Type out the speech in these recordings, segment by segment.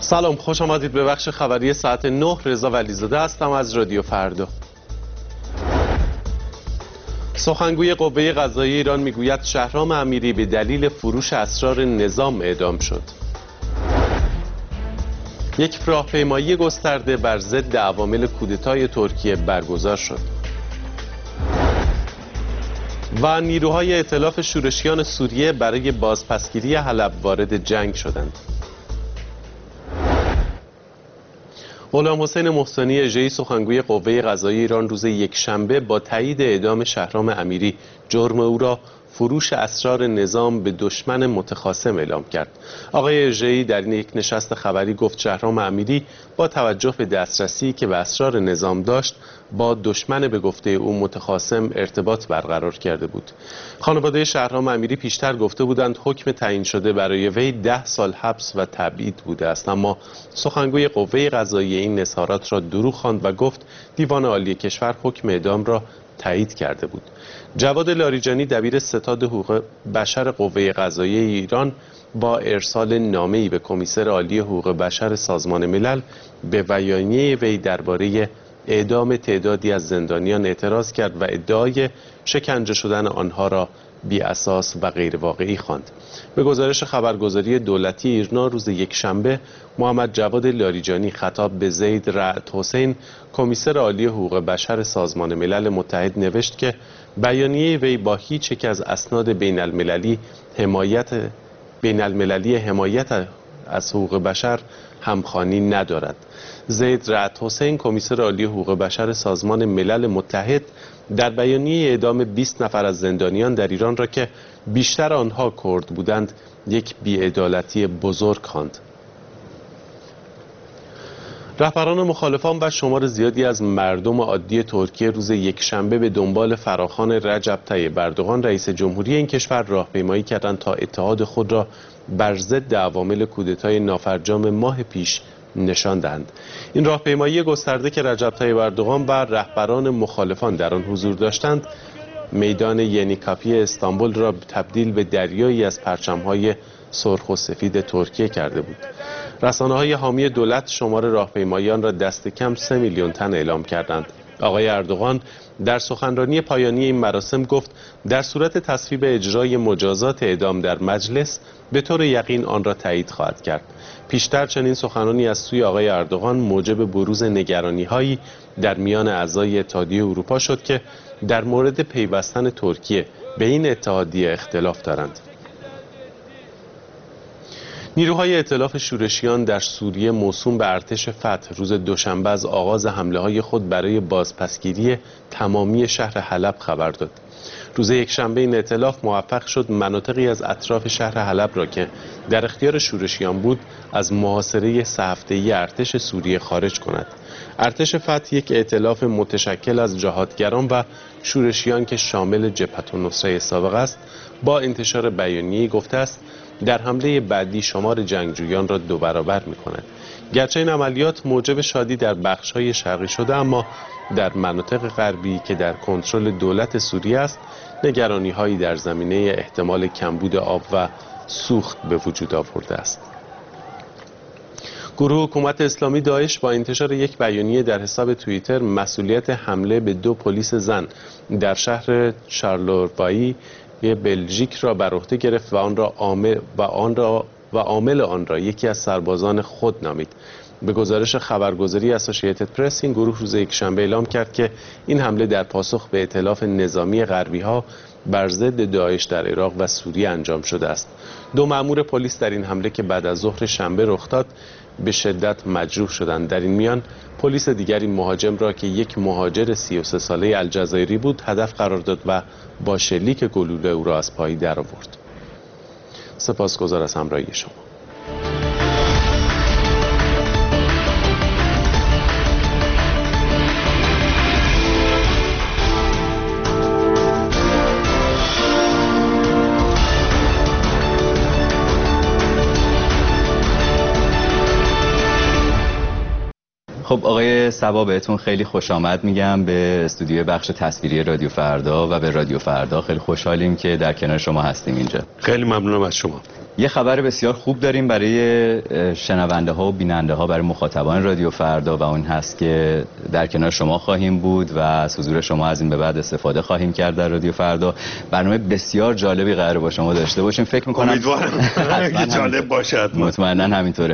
سلام، خوش آمدید به بخش خبری ساعت 9. رضا ولیزاده هستم از رادیو فردا. سخنگوی قوه قضاییه ایران میگوید شهرام امیری به دلیل فروش اسرار نظام اعدام شد. یک راهپیمایی گسترده بر ضد عوامل کودتای ترکیه برگزار شد. و نیروهای ائتلاف شورشیان سوریه برای بازپسگیری حلب وارد جنگ شدند. غلام حسین محسنی اژه‌ای سخنگوی قوه قضاییه ایران روز یکشنبه با تایید اعدام شهرام امیری جرم او را فروش اسرار نظام به دشمن متخاصم اعلام کرد. آقای اژه‌ای در این یک نشست خبری گفت شهرام امیری با توجه به دسترسی که به اسرار نظام داشت با دشمن به گفته او متخاصم ارتباط برقرار کرده بود. خانواده شهرام امیری پیشتر گفته بودند حکم تعیین شده برای وی 10 سال حبس و تبعید بوده است، اما سخنگوی قوه قضاییه این اظهارات را دروغ خواند و گفت دیوان عالی کشور حکم اعدام را تایید کرده بود. جواد لاریجانی دبیر ستاد حقوق بشر قوه قضاییه ایران با ارسال نامه‌ای به کمیسر عالی حقوق بشر سازمان ملل به بیانیه وی درباره اعدام تعدادی از زندانیان اعتراض کرد و ادعای شکنجه شدن آنها را بی اساس و غیر واقعی خواند. به گزارش خبرگزاری دولتی ایرنا روز یکشنبه محمد جواد لاریجانی خطاب به زید رعد حسین کمیسر عالی حقوق بشر سازمان ملل متحد نوشت که بیانیه وی با هیچ یک از اسناد بین المللی حمایت از حقوق بشر همخوانی ندارد. زید رعد حسین کمیسر عالی حقوق بشر سازمان ملل متحد در بیانیه اعدام 20 نفر از زندانیان در ایران را که بیشتر آنها کرد بودند یک بی‌عدالتی بزرگ خواند. رهبران مخالفان و شمار زیادی از مردم عادی ترکیه روز یکشنبه به دنبال فراخوان رجب طیب اردوغان رئیس جمهوری این کشور راهپیمایی کردند تا اتحاد خود را بر ضد عوامل کودتای نافرجام ماه پیش نشان دهند. این راهپیمایی گسترده که رجب طیب اردوغان و رهبران مخالفان در آن حضور داشتند میدان ینیکاپی استانبول را تبدیل به دریایی از پرچم‌های سرخ و سفید ترکیه کرده بود. رسانه‌های حامی دولت شمار راهپیماییان را دست کم 3 میلیون تن اعلام کردند. آقای اردوغان در سخنرانی پایانی این مراسم گفت در صورت تصویب اجرای مجازات اعدام در مجلس به طور یقین آن را تایید خواهد کرد. پیشتر چنین سخنانی از سوی آقای اردوغان موجب بروز نگرانی‌هایی در میان اعضای اتحادیه اروپا شد که در مورد پیوستن ترکیه به این اتحادیه اختلاف دارند. نیروهای ائتلاف شورشیان در سوریه موسوم به ارتش فتح روز دوشنبه از آغاز حمله‌های خود برای بازپسگیری تمامی شهر حلب خبر داد. روز یکشنبه این ائتلاف موفق شد مناطقی از اطراف شهر حلب را که در اختیار شورشیان بود از محاصره 3 هفته‌ای ارتش سوریه خارج کند. ارتش فتح یک ائتلاف متشکل از جهادگران و شورشیان که شامل جبهة النصره سابق است با انتشار بیانیه‌ای گفته است در حمله بعدی شمار جنگجویان را 2 برابر می‌کند. گرچه این عملیات موجب شادی در بخش‌های شرقی شده، اما در مناطق غربی که در کنترل دولت سوریه است نگرانی‌هایی در زمینه احتمال کمبود آب و سوخت به وجود آورده است. گروه حکومت اسلامی داعش با انتشار یک بیانیه در حساب توییتر مسئولیت حمله به 2 پلیس زن در شهر شارلوروایی بلژیک را بر عهده گرفت و عامل آن را یکی از سربازان خود نامید. به گزارش خبرگزاری اسوسییتد پرس این گروه روز یکشنبه اعلام کرد که این حمله در پاسخ به ائتلاف نظامی غربی‌ها بر ضد داعش در عراق و سوریه انجام شده است. 2 مأمور پلیس در این حمله که بعد از ظهر شنبه رخ داد به شدت مجروح شدند. در این میان پلیس دیگری مهاجم را که یک مهاجر 33 ساله الجزایری بود هدف قرار داد و با شلیک گلوله او را از پای درآورد. سپاسگزار از همراهی شما. خب آقای صبا بهتون خیلی خوش آمد میگم به استودیو بخش تصویری رادیو فردا و به رادیو فردا. خیلی خوشحالیم که در کنار شما هستیم اینجا. خیلی ممنونم از شما. یه خبر بسیار خوب داریم برای شنونده ها و بیننده ها، برای مخاطبان رادیو فردا، و اون هست که در کنار شما خواهیم بود و از حضور شما از این به بعد استفاده خواهیم کرد در رادیو فردا. برنامه بسیار جالبی قراره با شما داشته باشیم. فکر می‌کنم امیدوارم که جالب باشه. مطمئنا همینطوره.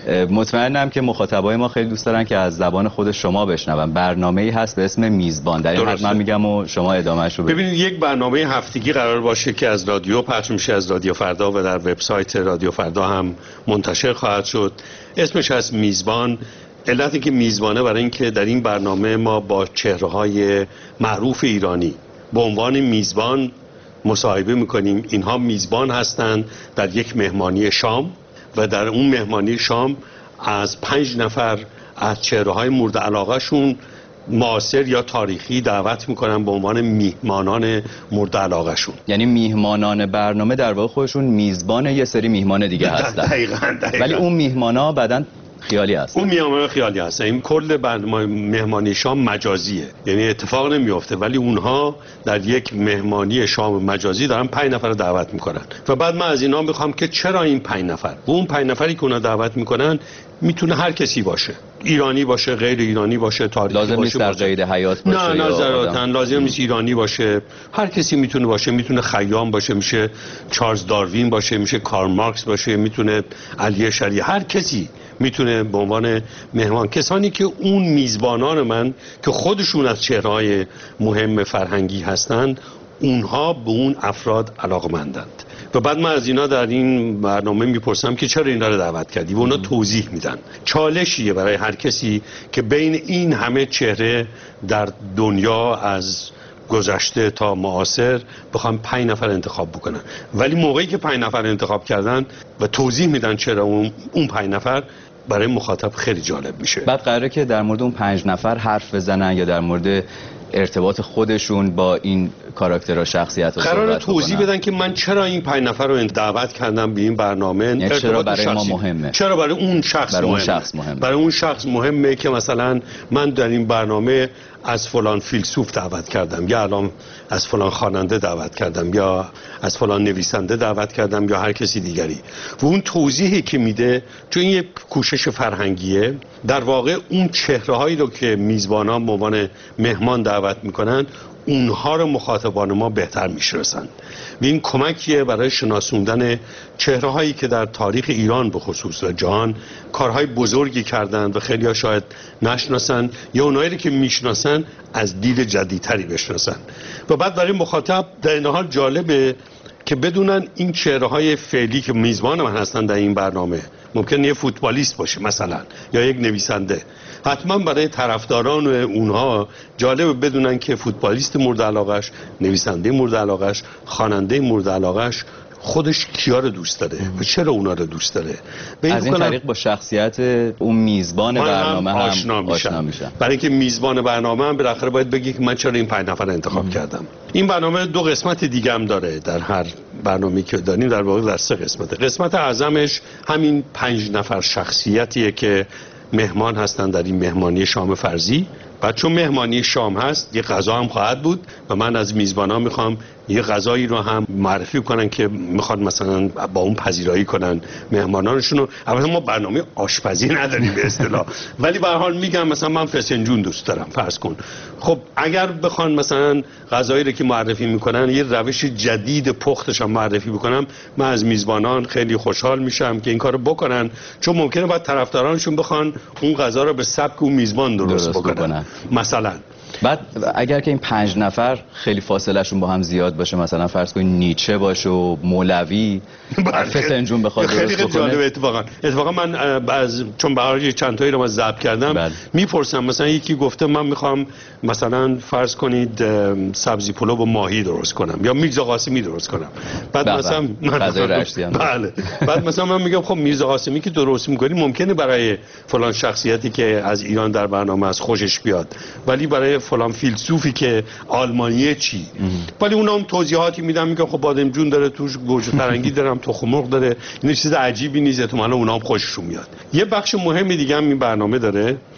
مطمئنم که مخاطبای ما خیلی دوست دارن که از زبان خود شما بشنون. برنامه‌ای هست به اسم میزبان. در این حد من میگم و شما ادامه‌اش رو ببینید. یک برنامه هفتگی قرار باشه که از رادیو پخش میشه، از رادیو فردا، و در وبسایت رادیو فردا هم منتشر خواهد شد. اسمش از میزبان. علتی که میزبانه برای اینکه در این برنامه ما با چهره‌های معروف ایرانی به عنوان میزبان مصاحبه میکنیم. اینها میزبان هستند در یک مهمانی شام و در اون مهمانی شام از 5 نفر از چهره‌های مورد علاقه‌شون معاصر یا تاریخی دعوت میکنن به عنوان میهمانان مورد علاقه شون. یعنی میهمانان برنامه در واقع خودشون میزبان یه سری میهمان دیگه هستن. دقیقاً. ولی اون میهمانا بعدن خیالی هست. اون میهمان خیالی هست. این کل برنامه مهمانی شام مجازیه، یعنی اتفاق نمیفته، ولی اونها در یک مهمانی شام مجازی دارن 5 نفر رو دعوت میکنن و بعد من از اینا میخوام که چرا این 5 نفر و اون 5 نفری که اونا دعوت میکنن میتونه هر کسی باشه، ایرانی باشه، غیر ایرانی باشه، تاریخی باشه. لازم نیست در قید حیات باشه. نه ضرورتاً لازم نیست ایرانی باشه. هر کسی میتونه باشه. میتونه خیام باشه، میشه چارلز داروین باشه، میشه کارل مارکس باشه، میتونه علی شریعتی، هر کسی میتونه به عنوان مهمان. کسانی که اون میزبانان من که خودشون از چهره‌های مهم فرهنگی هستند، اونها به اون افراد علاقمندند و بعد من از اینا در این برنامه میپرسم که چرا اینا رو دعوت کردی و اونا توضیح میدن. چالشیه برای هر کسی که بین این همه چهره در دنیا از گذشته تا معاصر بخوام 5 نفر انتخاب بکنن، ولی موقعی که 5 نفر انتخاب کردن و توضیح میدن چرا اون 5 نفر، برای مخاطب خیلی جالب میشه. بعد قراره که در مورد اون 5 نفر حرف بزنن یا در مورد ارتباط خودشون با این کاراکترها، شخصیت‌ها قراره توضیح بدن که من چرا این 5 نفر رو دعوت کردم به این برنامه. یعنی چرا برای ما مهمه، چرا برای اون شخص مهمه. برای اون شخص مهمه که مثلا من در این برنامه از فلان فیلسوف دعوت کردم، یا الان از فلان خواننده دعوت کردم، یا از فلان نویسنده دعوت کردم، یا هر کسی دیگری. و اون توضیحی که میده، چون این یک کوشش فرهنگیه، در واقع اون چهره‌هایی رو که میزبانان به عنوان مهمان دعوت میکنن اونها رو مخاطبان ما بهتر میشناسن و این کمکیه برای شناسوندن چهره‌هایی که در تاریخ ایران به خصوص و جهان کارهای بزرگی کردن و خیلی‌ها شاید نشناسن، یا اونایی که میشناسن از دید جدیدتری بشناسن. و بعد برای مخاطب در این حال جالبه که بدونن این چهره‌های فعلی که میزبان من هستن در این برنامه ممکنه یه فوتبالیست باشه مثلا، یا یک نویسنده. حتما برای طرفداران اونها جالبه بدونن که فوتبالیست مورد علاقش، نویسنده مورد علاقش، خواننده مورد علاقش خودش کیا رو دوست داره و چرا اونا رو دوست داره. از این طریق با شخصیت اون میزبان برنامه هم آشنا میشن. برای اینکه میزبان برنامه هم بالاخره باید بگه که من چرا این 5 نفر انتخاب کردم. این برنامه 2 قسمت دیگه هم داره. در هر برنامه‌ای که داریم در واقع در 3 قسمته. قسمت اعظمش همین 5 نفر شخصیتیه که مهمان هستن در این مهمانی شام فرضی. بعد چون مهمانی شام هست یه غذا هم خواهد بود و من از میزبانان میخوام یه غذایی رو هم معرفی کنن که میخواد مثلا با اون پذیرایی کنن مهمانانشون رو. البته ما برنامه آشپزی نداریم به اصطلاح، ولی به هر حال میگم مثلا من فسنجون دوست دارم فرض کن. خب اگر بخوان مثلا غذایی رو که معرفی میکنن یه روش جدید پختش هم معرفی بکنم، من از میزبانان خیلی خوشحال میشم که این کارو بکنن، چون ممکنه بعد طرفدارانشون بخوان اون غذا رو به سبک اون میزبان درست بکنن. مثلا بعد اگر که این 5 نفر خیلی فاصله شون با هم زیاد باشه، مثلا فرض کنید نیچه باشه و مولوی، فسنجون بخواد درست بکنه. خیلی جالبه. اتفاقا من چون برای چند تایی رو من ضبط کردم میپرسم، مثلا یکی گفته من میخوام مثلا فرض کنید سبزی پلو با ماهی درست کنم یا میرزا قاسمی درست کنم. بعد مثلا غذای رشتی بله. بعد مثلا من میگم خب میرزا قاسمی که درست میکنی ممکنه برای فلان شخصیتی که از ایران در برنامه از خوشش بیاد، ولی برای فلان فیلسوفی که آلمانیه چی؟ ولی اونا هم توضیحاتی میدن، میگن خب بادمجون داره توش، گوجه فرنگی دارم، تخم مرغ داره. این چیز عجیبی نیست، احتمالاً اونا هم خوششون میاد. یه بخش مهم دیگه هم این برنامه داره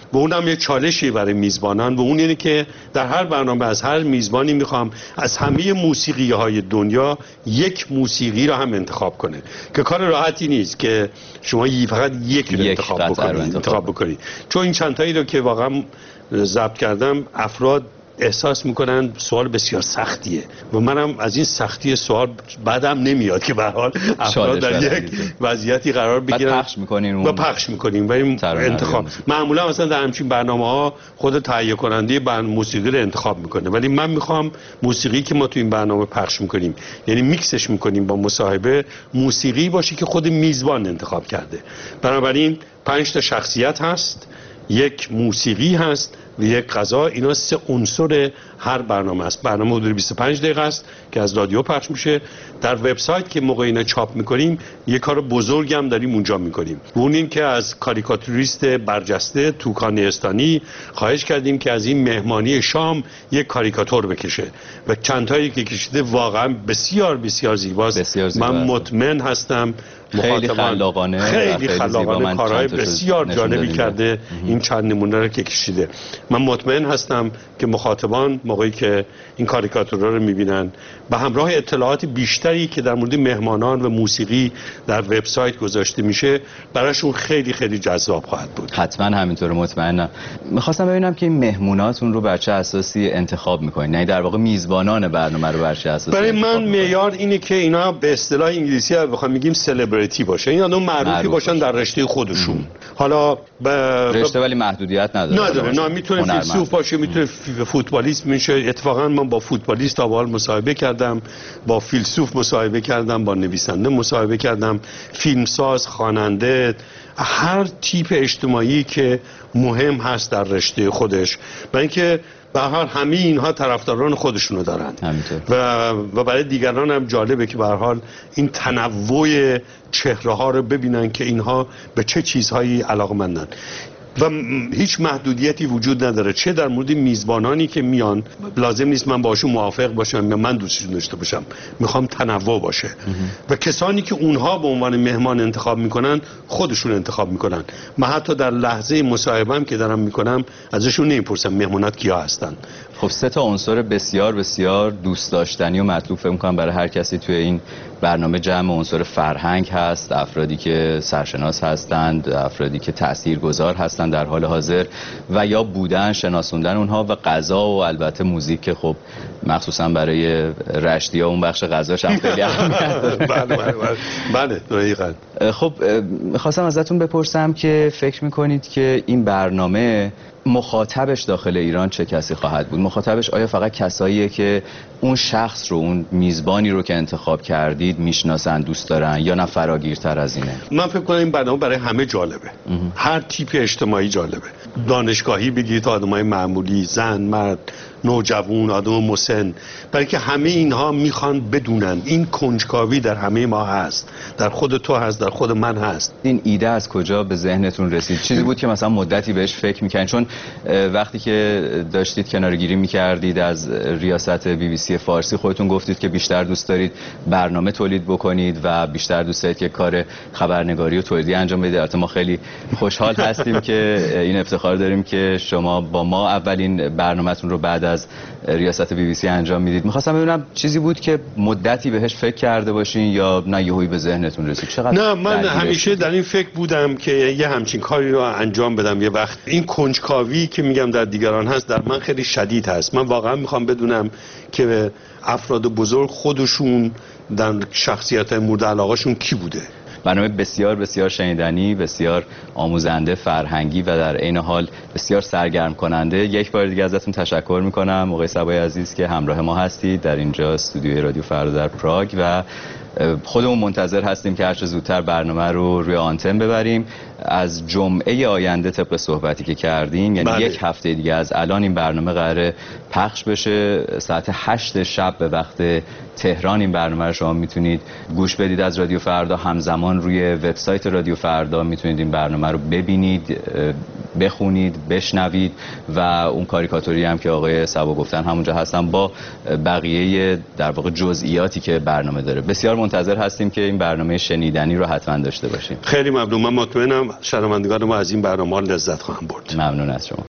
و اونم یه چالشی برای میزبانان و اون اینه که در هر برنامه از هر میزبانی میخوام از همه موسیقی‌های دنیا یک موسیقی رو هم انتخاب کنه که کار راحتی نیست که شما فقط یک رو انتخاب بکنید چون این چند تایی رو که واقعا ضبط کردم افراد احساس میکنن سوال بسیار سختیه و منم از این سختی سوال بعدم نمیاد که به هر حال افراد در یک وضعیتی قرار بگیرن و پخش میکنیم و این انتخاب معمولا مثلا در همچین برنامه‌ها خود تهیه کننده موسیقی رو انتخاب میکنه ولی من میخوام موسیقی که ما تو این برنامه پخش میکنیم یعنی میکسش میکنیم با مصاحبه موسیقی باشه که خود میزبان انتخاب کرده. بنابراین 5 تا شخصیت هست، یک موسیقی هست و یک غذا. اینا 3 عنصر هر برنامه است. برنامه حدود 25 دقیقه است که از رادیو پخش میشه. در وبسایت که موقع اینا چاپ میکنیم یه کار بزرگ هم داریم اونجا میکنیم. اون این که از کاریکاتوریست برجسته توکان استانی خواهش کردیم که از این مهمانی شام یک کاریکاتور بکشه و چند تایی که کشیده واقعا بسیار بسیار زیباست. من مطمئن هستم خیلی خلاقانه کارهای بسیار جالبی کرده این چند نمونه رو که کشیده. من مطمئن هستم که مخاطبان موقعی که این کاریکاتورها رو میبینن به همراه اطلاعات بیشتری که در مورد مهمانان و موسیقی در وبسایت گذاشته میشه براشون خیلی خیلی جذاب خواهد بود. حتما همینطور مطمئنم. میخواستم ببینم که این مهموناتون رو بر چه اساسی انتخاب میکنین؟ یعنی در واقع میزبانان برنامه رو بر چه اساسی؟ برای من معیار اینه که اینا به اصطلاح انگلیسی بخوام میگیم سلبریتی باشه، این آدم معروفی باشن در رشته خودشون. حالا رشته ولی محدودیت نداره. نه میتونه فیلسوف باشه، میتونه فوتبالیست میشه. اتفاقا من با فوتبالیست اول مصاحبه کردم، با فیلسوف مصاحبه کردم، با نویسنده مصاحبه کردم، فیلمساز، خواننده، هر تیپ اجتماعی که مهم هست در رشته خودش. و اینکه به هر حال همه اینها طرفداران خودشونو دارن و برای دیگران هم جالبه که به هر حال این تنوع چهره ها رو ببینن که اینها به چه چیزهایی علاقمندن و هیچ محدودیتی وجود نداره. چه در مورد میزبانانی که میان لازم نیست من باشون موافق باشم یا من دوستشون داشته باشم، میخوام تنوع باشه و کسانی که اونها به عنوان مهمان انتخاب میکنن خودشون انتخاب میکنن. من حتی در لحظه مصاحبه‌ام که دارم میکنم ازشون نمیپرسم مهمونات کیا هستن. خب 3 تا عنصر بسیار بسیار دوست داشتنی و مطلوب فکر می‌کنم برای هر کسی توی این برنامه جمع عنصر فرهنگ هست، افرادی که سرشناس هستند، افرادی که تاثیرگذار هستند در حال حاضر و یا بودن دانستن اونها و غذا و البته موزیک که خب مخصوصا برای رشتی‌ها اون بخش غذاش هم خیلی اهمیت داره. بله دقیقاً. خب می‌خواستم ازتون بپرسم که فکر می‌کنید که این برنامه مخاطبش داخل ایران چه کسی خواهد بود؟ مخاطبش آیا فقط کساییه که اون شخص رو، اون میزبانی رو که انتخاب کردید میشناسن، دوست دارن، یا نه فراگیرتر از اینه؟ من فکر کنم این برنامه برای همه جالبه. هر تیپ اجتماعی جالبه. دانشگاهی بگید تا آدمای معمولی، زن، مرد، نوجوان، آدم مسن، برای که همه اینها میخوان بدونن این کنجکاوی در همه ما هست، در خود تو هست، در خود من هست. این ایده از کجا به ذهنتون رسید؟ چیزی بود که مثلا مدتی بهش فکر میکنید؟ چون وقتی که داشتید کناره‌گیری میکردید از ریاست BBC فارسی خودتون گفتید که بیشتر دوست دارید برنامه تولید بکنید و بیشتر دوست دارید که کار خبرنگاری و تولیدی انجام بدید. البته ما خیلی خوشحال هستیم که این افتخار داریم که شما با ما اولین برنامه‌تون رو بعد از ریاست BBC انجام میدید. می‌خواستم ببینم چیزی بود که مدتی بهش فکر کرده باشین یا نه یهویی به ذهنتون رسید؟ چقدر؟ نه من همیشه در این فکر بودم که یه همچین کاری رو انجام بدم. یه وقت این کنجکاوی که میگم در دیگران هست در من خیلی شدید هست. من واقعا میخوام بدونم که افراد بزرگ خودشون در شخصیت مورد علاقهشون کی بوده. برنامه بسیار بسیار شنیدنی، بسیار آموزنده، فرهنگی و در عین حال بسیار سرگرم کننده. یک بار دیگه ازتون تشکر میکنم آقای صبایی عزیز که همراه ما هستید در اینجا استودیوی رادیو فردا در پراگ و خودمون منتظر هستیم که هر چه زودتر برنامه رو روی آنتن ببریم. از جمعه آینده طبق صحبتی که کردیم، یعنی یک هفته دیگه از الان این برنامه قراره پخش بشه. ساعت 8 شب به وقت تهران این برنامه رو شما میتونید گوش بدید از رادیو فردا. همزمان روی وبسایت رادیو فردا میتونید این برنامه رو ببینید، بخونید، بشنوید و اون کاریکاتوری هم که آقای صبا گفتن همونجا هستن با بقیه در واقع جزئیاتی که برنامه داره. بسیار منتظر هستیم که این برنامه شنیدنی رو حتما داشته باشیم. خیلی ممنون. من مطمئنم شنوندگان ما از این برنامه لذت خواهم برد. ممنون از شما.